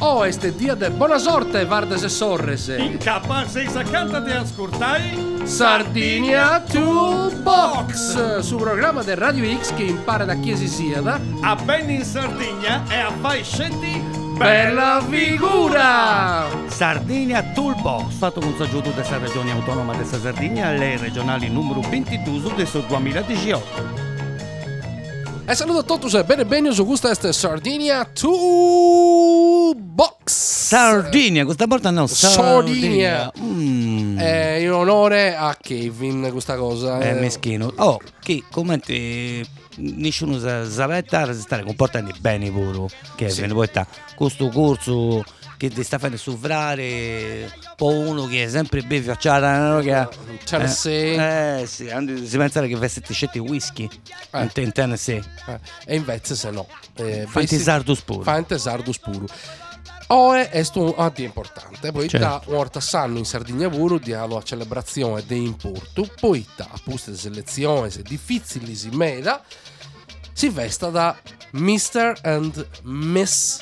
Oh, este dia de buona sorte, Vardes e Sorres. In K 650 de ascoltai Sardinia Toolbox, su programma del Radio X che impara da chi si sieda a ben in Sardegna e a fai scetti bella figura. Sardinia Toolbox, fatto con saggiuto della regione autonoma della Sardegna, le regionali numero 22 del 2018. E saluto a tutti e bene su questa è Sardinia Toolbox. Sardinia, questa volta no, Sardinia. In onore a Kevin questa cosa. È meschino. Oh, che commenti nessuno sa stare comportando bene pure, Kevin, poi sta questo corso che ti sta facendo soffrire poi uno che è sempre ben facciata, che Tennessee. sì, si pensare che avesse scetti whisky in Tennessee. E invece se no Fanti sardo spuro. Oe è un di importante, poi certo. Da un sanno in Sardegna pure di alla celebrazione di importo, poi da appunto le selezioni difficili si meda si vesta da Mr. and Miss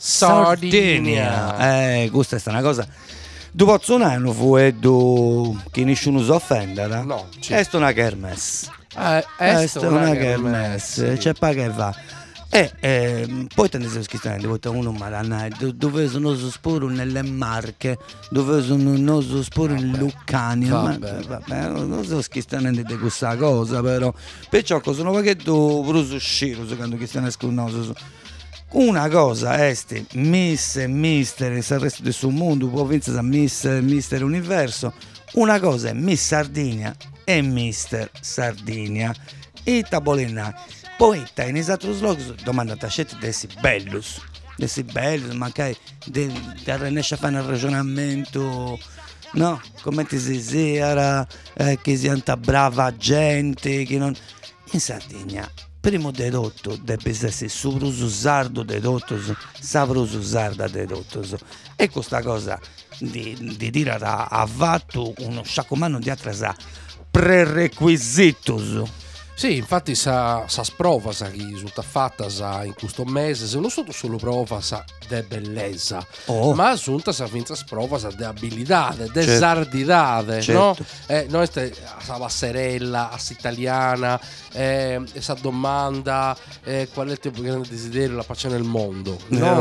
Sardinia. Questa è una cosa. Dopo un anno fu che nessuno si offenda, no? È una kermesse. È una kermesse. C'è pa che va. Poi te ne sei scritto uno maranai dove sono sporo nelle Marche, dove sono sporo in Lucania. Vabbè, non so schizzando di questa cosa, però perciò sono paghetto bruso sciro quando che stanno escluso. Una cosa è Miss e Mister il resto del suo mondo, può vincere a Miss e Mister Universo. Una cosa è Miss Sardinia e Mister Sardinia e tabolina. Poi in esatto slogan domanda a scegliere dei bellus, magari da riesce a fare un ragionamento, no? Come ti si era, che sia brava gente, che non... In Sardegna, primo dedotto deve essere subruso sardo dedotto, savruso sarda dedotto. E questa cosa di dire a fatto uno sciacomano di altre prerequisitos. Sì, infatti sa sprova sa chi risulta fatta sa in questo mese, se non solo prova sa de bellezza, ma assunta sa finta sprova sa de abilidade, de sardidade, certo. No? Noi sa passerella, as italiana, sa domanda qual è il tuo più grande desiderio, la pace nel mondo.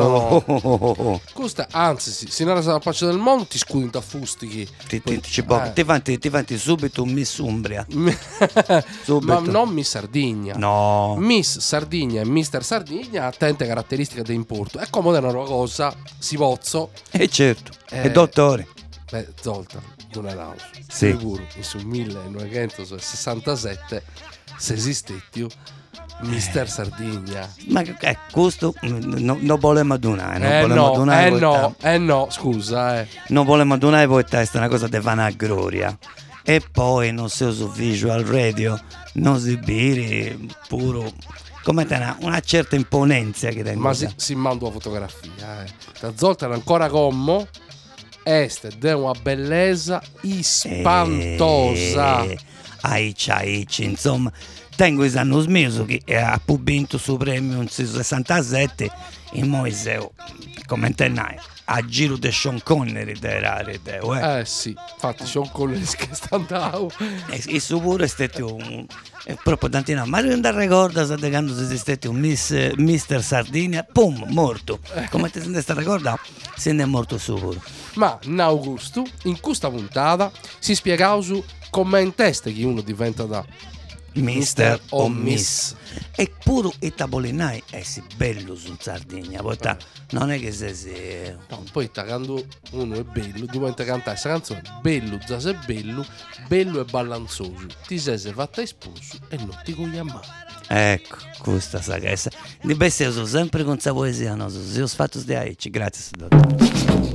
No. Questa, anzi, se non sa la pace del mondo ti scudi da fustichi. Ti vanti subito Miss Umbria. Subito. Ma non Miss Sardegna. No. Miss Sardegna e Mister Sardegna ha tante caratteristiche di importo. È comoda una cosa, si vozzo. Certo. E dottore. Zoltan, Donadauso. Sì. Sicuro, su 1967 se esistette Mister Sardegna. Ma questo non volevamo donare. No, scusa. Non volevamo donare poi è una cosa di vanagloria. E poi non si usa visual radio, non si biri puro come una certa imponenza che ma si manda una fotografia da Zoltan ancora commo este de una bellezza ispantosa. Aici, insomma tengo i anni miei che ha vinto su premio in 67 in Moiseo come tenai a giro di Sean Connery sì, infatti Sean Connery che sta andando e su pure è stato proprio tantino ma non ti ricorda quando si stato un Mister Sardinia pum morto come ti senti ricorda se ne è morto su pure. Ma in Augusto in questa puntata si spiega su come in testa che uno diventa da Mister o Miss. E pure i tabolinai è sì bello su Sardegna, poi non è che se no, poi quando uno è bello diventa cantare questa canzone bello, già sei bello e ballanzoso, ti sei fatta sposo e non ti coglia mai. Ecco, questa sagessa di bestia sono sempre con questa poesia, no? Se ho fatto di aici, grazie dottore.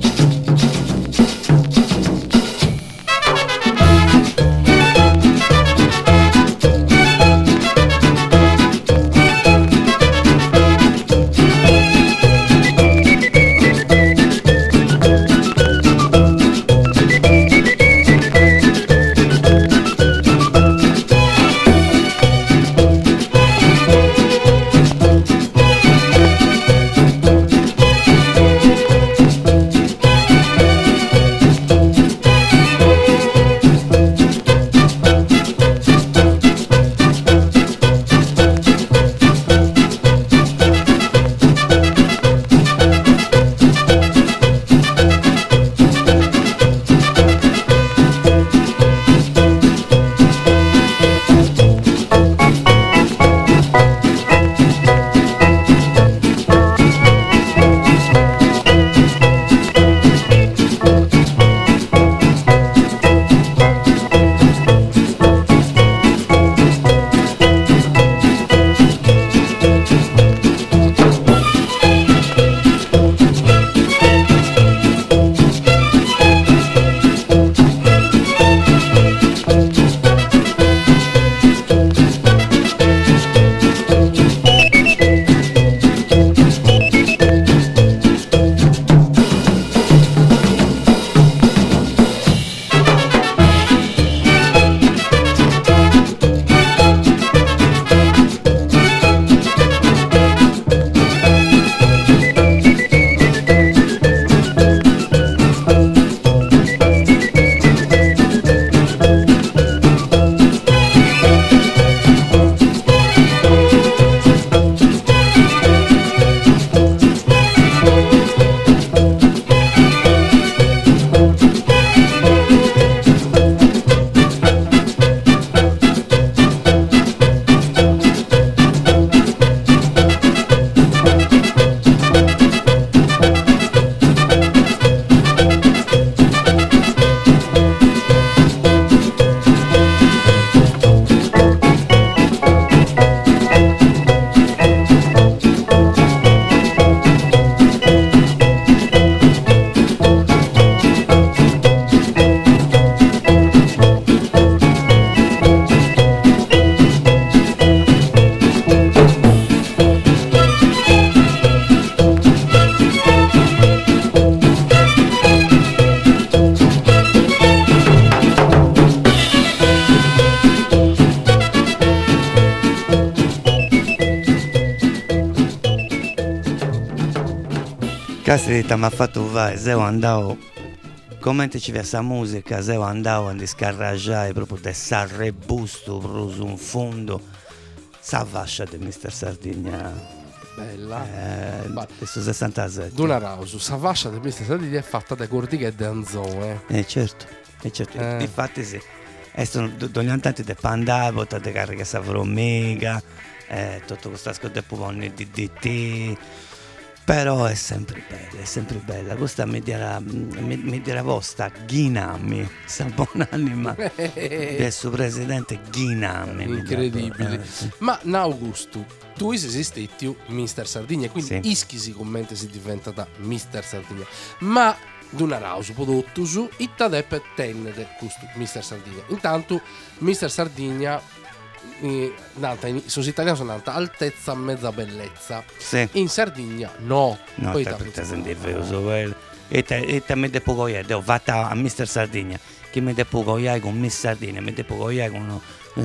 Castrita mi ha fatto fare, se andavo, come ci vede questa musica, se andavo a scarraggiare proprio del sarrebusto, proprio su un fondo, sa fascia di Mister Sardigna. Bella. Questo 67. Duna Rausu, sta fascia di Mister Sardigna è fatta da cordiche e da anzone. Certo. Infatti sì. E sono ogni tanto di pandavo, di carica savromega, tutto questo ascolto del pupone di DDT. Però è sempre bella. Questa mi dirà vostra Ghinami, sta buon'anima del suo presidente Ghinami. Incredibile. Ma Augusto, tu sei esistito Mister Sardigna, quindi sì. ischisi commenti si diventa da Mister Sardigna. Ma Duna Rausu prodotto su Ittadep tenne questo Mister Sardigna. Intanto Mister Sardigna su italiano sono nata altezza mezza bellezza, sì. In Sardegna no poi te sentivo quello e te mi devo cogliere, ho fatto a Mister Sardegna che mi devo cogliere con Miss Sardegna, mi devo cogliere con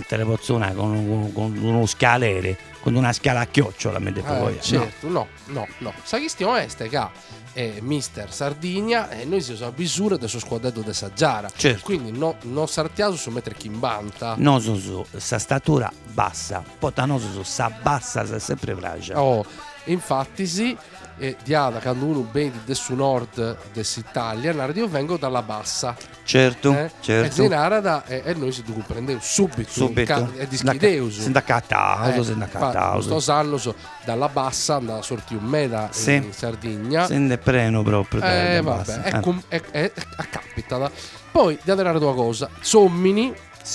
uno scalere, con una scala a chiocciola mi devo cogliere. Certo, no. Sai che stiamo Mister Sardegna e noi siamo a misura del suo squadretto di Saggiara, certo. Quindi non sartiaso su mettere chi in banta. No, su sta statura bassa, poi su sa bassa si è sempre fragia. Infatti sì, diada quando uno vede del nord dell'Italia, io vengo dalla bassa. Certo. E noi si dobbiamo prendere subito. E di schideuso. Sindacattauso. Sto sanno dalla bassa andava a sortire un meta in Sardegna. Se ne preno proprio dalla bassa. È capitata. Poi, di andare a una cosa, Sommini,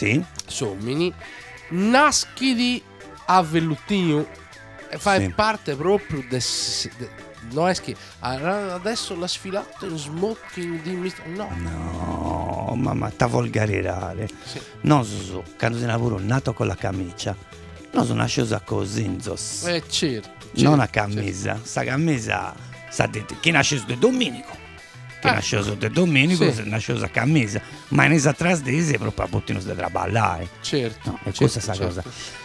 naschi di avvellutino. Fa parte proprio no, è che adesso la sfilata in smoking di Mister. No, ma ta volgarirare. Sì. No, quando sei lavoro nato con la camicia. No, sono una cosa così, certo. Non una camisa. Sta camisa sa di chi nasce di Domenico. Che nasce di Domenico, sì. Nasce a camisa. Ma in esa trasdesi è proprio a bottino di traballare. Certo. No, è questa sta cosa.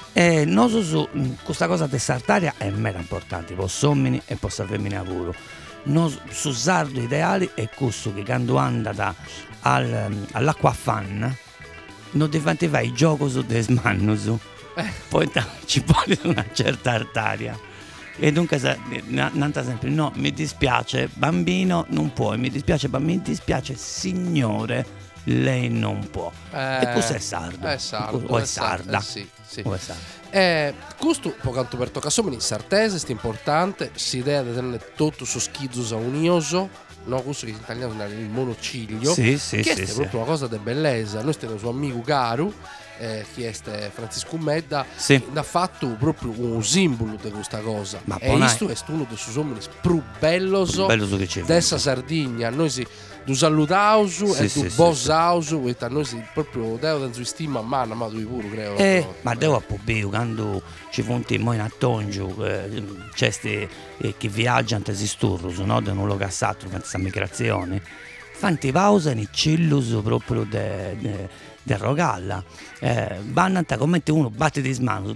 Questa cosa di sartaria è mera importante, per uomini e per femmine pure. Su sardo ideale è questo che quando anda all'acqua fan non diventa i giochi su dei smannusi, poi ci vuole una certa artaria. E dunque nanta sempre no, mi dispiace bambino non puoi, mi dispiace bambino, mi dispiace signore lei non può. E questo è sardo. È sardo. O è sarda. Sì. O è sarda. Questo può canto per toccasomini sartese, è importante, si idea di tenere tutto su schizzo a unioso, no? Questo che in italiano è il monociglio, che è proprio una cosa di bellezza. Noi stiamo suo amico Garu, che è Francisco Medda, ha fatto proprio un simbolo di questa cosa. Ma e questo è uno dei suoi uomini più belloso dessa Sardegna. Noi si du salutausu e du bosausu, e noi si proprio devo stima a mano, ma tu pure credo. Ma devo a Pobio quando ci fontiamo in Attongiu, c'è che viaggiano si sturrus, no? Da un luogo a l'altro, questa migrazione. Fanti pausa in cillus proprio del Rogalla, vanno come uno batte di smano,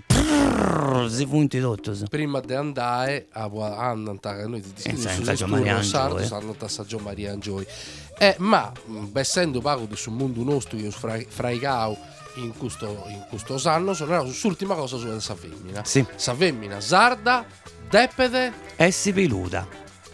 si funti tutto. Prima di andare a noi senza Gio Maria Angioi, sanno a Gio Maria Angioi. Ma essendo pago di sul mondo nostro io fraigao in questo anno sono l'ultima cosa sulla sa femmina. Sì. Sa femmina sarda, depede e si pilluda.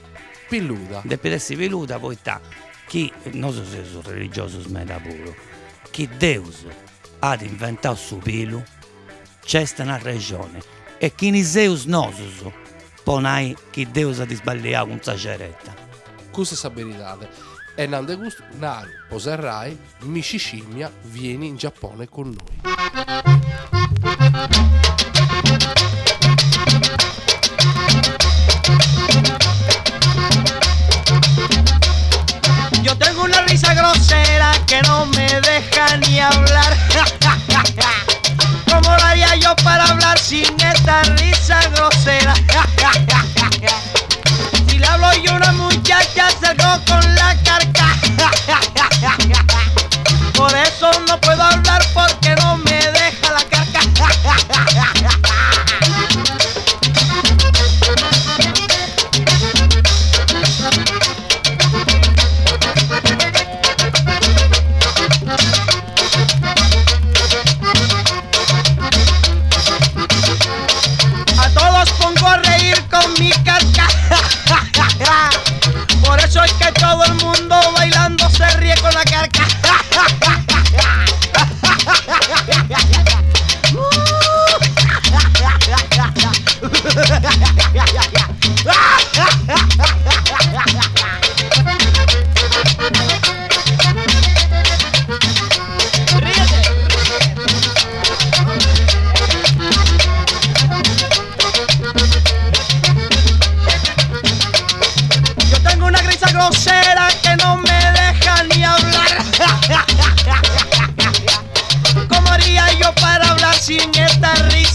Depede e si pilluda, poi chi non so se sono religioso smeda puro. Chi Deus ha inventato su pilu c'è una regione e chi ni Zeus nosus ponai chi Deus ha sbagliato con saceretta. Questa è saberità. E nande gusto naru poserrai Mishishimia vieni in Giappone con noi. Yo tengo una risa grosera que no me deja ni hablar. ¿Cómo lo haría yo para hablar sin esta risa grosera? Si le hablo yo a una muchacha salgo con la carcajada. Por eso no puedo hablar porque no me deja la carcajada.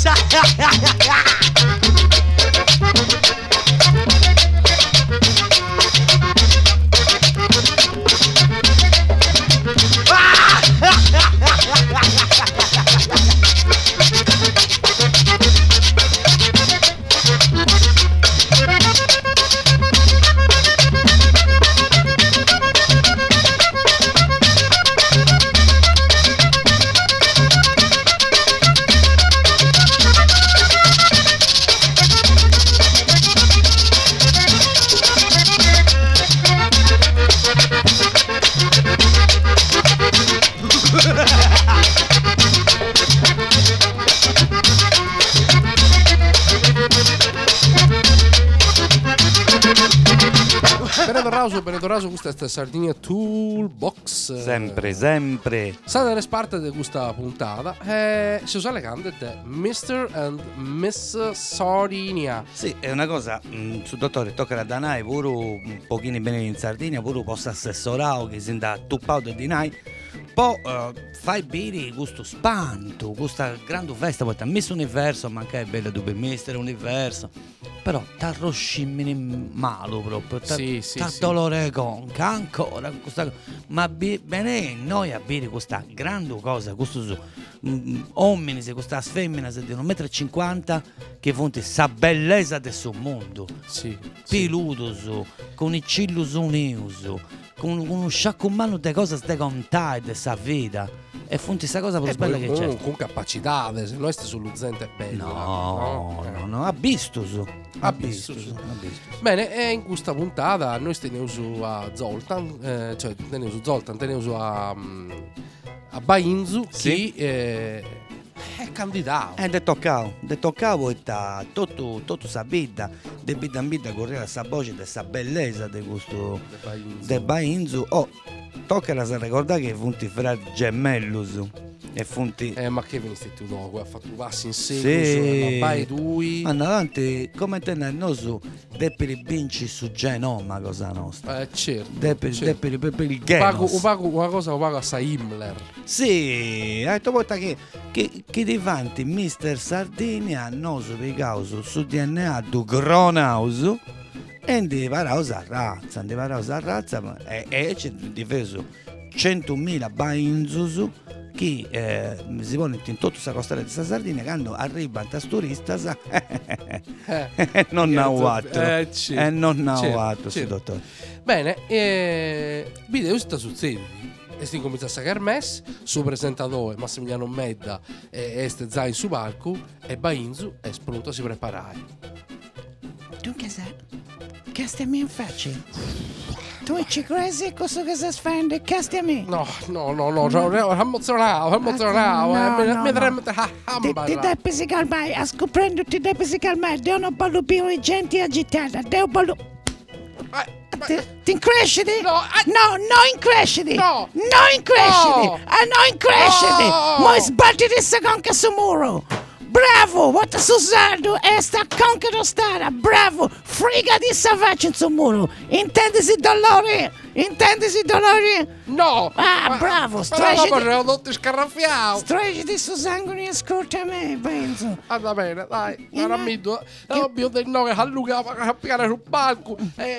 Benedetto Raso, questa è Sardinia Toolbox. Sempre. State le parte di questa puntata. Si usa le cande di Mr. and Miss Sardinia. Sì, è una cosa, su dottore, tocca da Danai, pure un pochino bene in Sardegna, pure posso assessorare che si da tuppato di Danai. Poi fai bere questo spanto, questa grande festa, poi Miss Universo, ma anche è bella tu per Mister Universo. Però t'arroscimini malo proprio, sì. dolore conca ancora questa, ma bene noi a bere questa grande cosa, questo uomini, questa femmina di 1,50 m che fonte sa bellezza del suo mondo, peludo, con i cilli unius, con uno sciacquumano di cose ste contai di sa vita. E fonte questa cosa per bella che c'è. Con capacità, se noi stai sull'uzente è bello. No, abistus. Bene, e in questa puntata noi teniamo su a Zoltan, teniamo a Bainzu, sì. Che è candidato. Detto cavo e tutto sa vita, de bida correre sa voce de sa bellezza de questo de Bainzu. Tocca a ricordare che funti fra gemellus e funti ma che veniste tu dopo ha fatto passi in seguito ma bai due andiamo avanti come tenere noi su per vinci su genoma cosa nostra certo per il genos pago una cosa lo pago a Himmler sì hai detto volta che davanti Mister Sardinia noi su picauso su DNA du Gronaus e andiamo a razza e c'è difeso 100.000 bainzus che si pone in tutta questa costa di Sardegna quando arriva a turista non ha uato sì, dottore. Bene, video sta succedendo e si comincia a sacare mes su presentatore Massimiliano Medda e este Zain su palco e Bainzu è pronto a si preparare. Dunque che stiamo in faccia? Tu ci credi cosa che si sfende? Che stiamo? No, emozionato, mi tremete la gamba. Ti devi calmare, a scoprendo ti devi calmare, devono ballare gente agitata, devo ballare. Ti incresciti? No, incresciti! No! Non incresciti! Ma sbatti di seconda su muro! Bravo! What Susanno è sta conca d'ostara! Bravo! Friga di savaccia sul muro! Intendisi dolore! No! Bravo! Stregiti su sangue e ascolta a me, penso! Va bene, dai! Non mi do! Ovvio del nome a Luca a pigliare sul palco!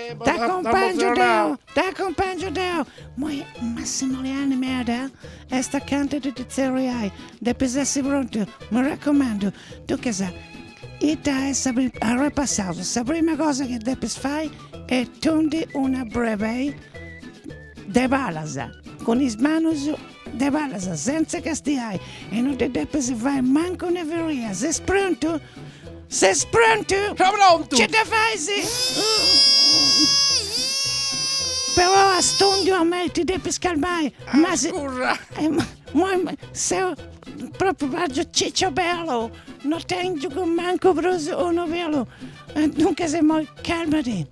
T'accompagno Deo! Ma Massimiliano merda! È sta canta di zeriai! Devi essere pronto! Mi raccomando! Tu che sai? Ita è a ripassato! La prima cosa che devi fare è tondi una breve de balasa, con i manos de balasa, senza castigare, e non ti devi fare manco una veria. Sei pronto? Sono pronto! Ce la fai? Però a stondio a me ti devi calmare. Ma se proprio faccio ciccio bello, non tengo manco bruso uno velo. Dunque se mo calmati.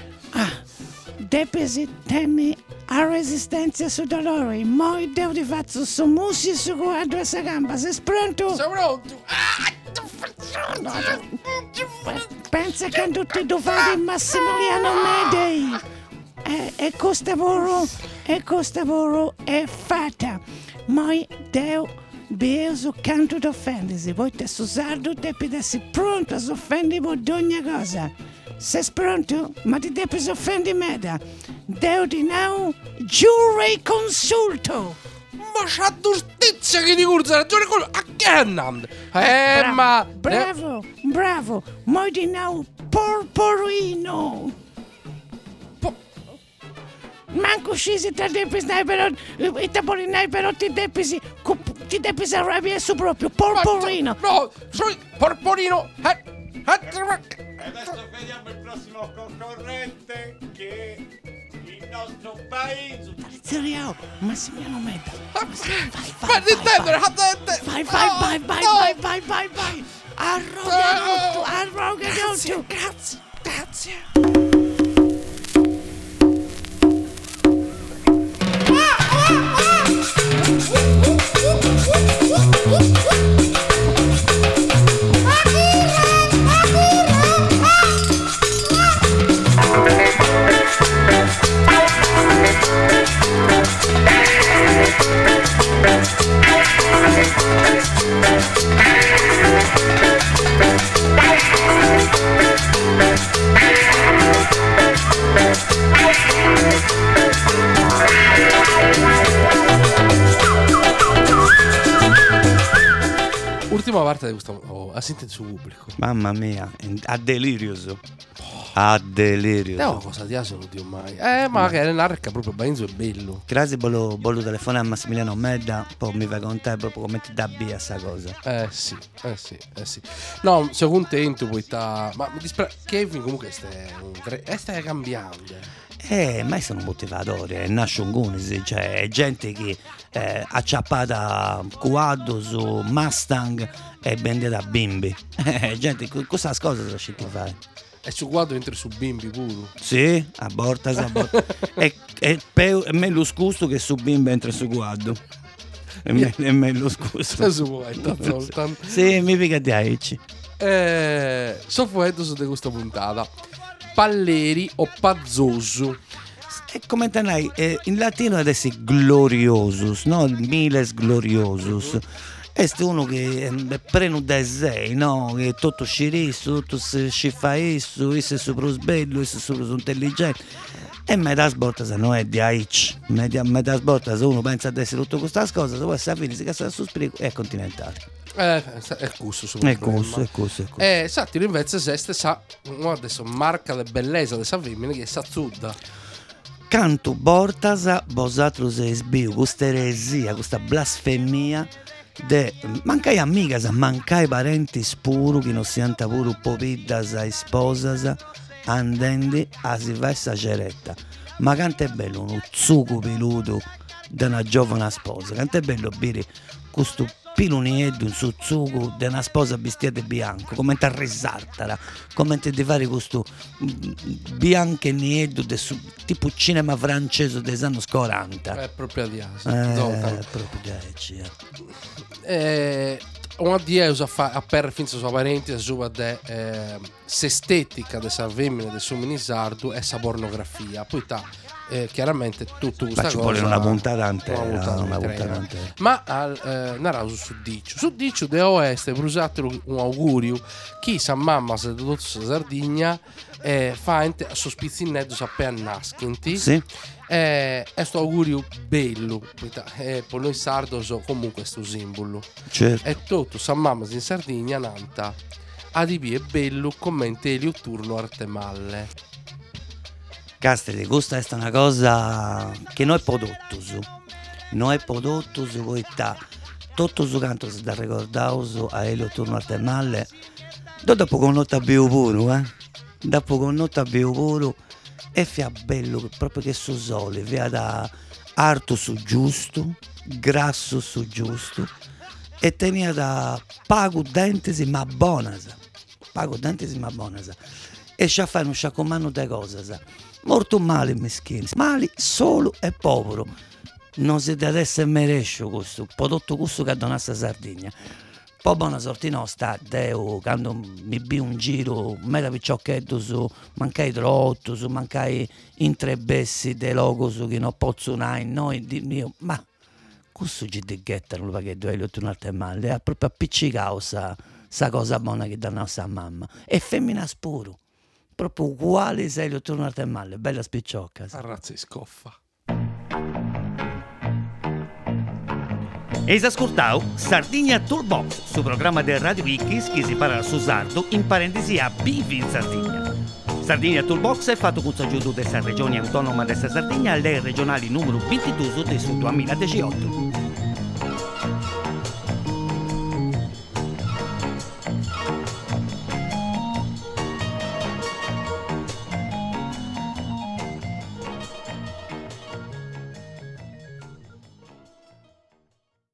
Devi tenere a resistenza su dolore. Mo devo di fare su mussi su quadro e gamba. Sei pronto? Sono pronto! Pensa che tutti devo fare Massimiliano Medei. E questo lavoro è fatta. Mo devo Beus canto d'offendisi, voi te su sardo depi dessi pronto a s'offendi ad ogni cosa. Sei pronto? Ma ti depi s'offendi meda. Deu di now giure consulto. Ma c'ha giustizia che di curza ragione con a che andando? Ma Bravo, moi di now porporino. Manco scesi te depi però i tapolinai però ti depi arrabbiare su proprio porporino. No, sono porporino. E adesso vediamo il prossimo concorrente che il nostro paese. Zio Massimiliano Meda. Vai Nintendo, Vai. Arroga tutto. Grazie. Ultima parte di questo assente su pubblico. Mamma mia, a delirioso. A delirioso. No, cosa ti ha non Dio mai. Ma che l'arca proprio Benzo è bello. Grazie, voglio telefonare a Massimiliano Medda, poi mi va con te proprio come ti dà via sta cosa. Sì. No, sono contento poi ma mi dispiace Kevin comunque stai cambiando. Ma sono motivatori, nasce un Gunisi, cioè è gente che acciappata quadro su Mustang e vendita bimbi. Gente, questa cosa la scelta fare. E su quadro entri su bimbi pure. Sì, a borta. è meglio scusto che su bimbi entra su quadro. È meglio scusto. Sì, mi pica di aici. Sto fuendo su di questa puntata. Palleri o pazzoso. E come tenai in latino adesso gloriosus, no? Miles gloriosus. Este uno che prende da sé, no? Che tutto scirissu, tutto si fa isso è super sbello, isso è super intelligente. E metà sborta se non è di aici. Metà sborta se uno pensa ad essere tutto questa cosa, poi si fine si cassa sul sprico e è continentale. È questo. È questo. Satiro invece se sa adesso marca la bellezza di sa femmina che è Sazzuda. Canto bortasa vosatrus esbiu, questa eresia, questa blasfemia de mancai amigas, mancai parenti spuru che non siano pure popiddas e sposas andendi a si va essa ceretta. Ma quanto è bello uno zucco peludo di una giovane sposa, quanto è bello bere questo pilunieddo su zucco di una sposa vestita di bianco, come ti risartara, come ti fare questo bianco e nieddo tipo cinema francese degli anni 40. È proprio di una diosa a per finza sua parenti sulla s'estetica della femmina del suo minisardo e sa pornografia. Poi chiaramente tutto questa cosa vuole una puntata intera. Ma narravo su dicio de oeste brusatelo un augurio chi sa mamma se tutto Sardegna fa a sospizzinetto appena nascinti. Sì. E sto augurio bello per noi sardo comunque sto simbolo. Certo. E tutto sa mamma in Sardegna nanta adipi è bello commenti Elio turno arte malle. Castelli, questa è una cosa che noi prodotto su voi tutto su canto si da ricordare a Elio turno arte malle dopo con nota più puro e fia bello proprio che su sole via da arto su giusto grasso su giusto e tenia da pago dentesi ma bonas e ci fare un sciacomano de cose molto male meschini mali solo e povero non si deve essere merescio questo prodotto questo che donasse a Sardegna poi buona sorte nostra deo quando mi bi un giro meta picciochetto su mancai trotto su mancai intrebessi de logo su che non posso noi di mio ma questo ci dighettano perché dove tornate male, è proprio appiccicao sa cosa buona che danno a sa mamma. E femmina spuro, proprio uguale se lo tornate male, bella spicciocca. A razza di scoffa. Eis ascoltau Sardigna Toolbox, su programma del Radio X che si parla su sardo, in parentesi a Bivi in Sardegna. Sardigna Toolbox è fatto con l'aiuto della Regione Autonoma della Sardegna alle regionali numero 22 del 2018.